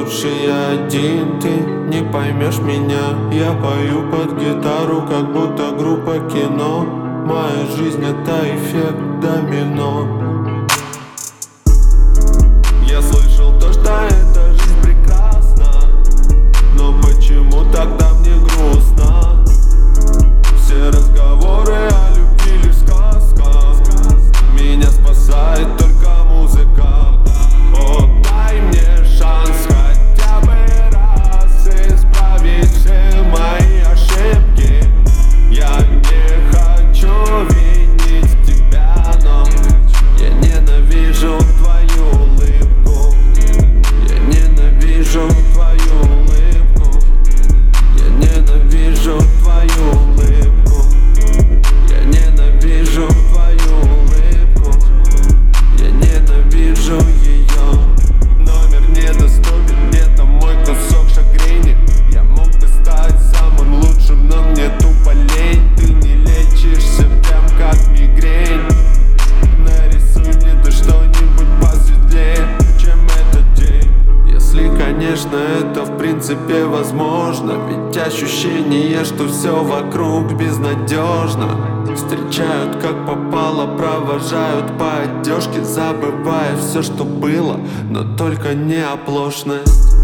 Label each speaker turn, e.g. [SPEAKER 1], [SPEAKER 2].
[SPEAKER 1] лучше я один, ты не поймешь меня. Я пою под гитару, как будто группа кино. Моя жизнь это эффект домино. Я слышал то, что эта жизнь прекрасна, но почему тогда мне грустно? Все разговоры о любви лишь сказка. Меня спасает только музыка. О, дай мне шанс хотя бы раз исправить все мои ошибки. Я не хочу винить тебя, но я ненавижу твою улыбку. Я ненавижу твою улыбку. Я ненавижу твою улыбку. Я ненавижу твою улыбку. Я ненавижу ее. Номер недоступен, это мой кусок шагрени. Я мог бы стать самым лучшим, но мне тупо лень. Ты не лечишься прям как мигрень. Нарисуй мне ты что-нибудь посветлее, чем этот день. Если, конечно, это в принципе возможно. Ведь ощущение, что все вокруг безнадежно. Встречают как попало, провожают по одежке, забывая все, что было, но только не оплошность.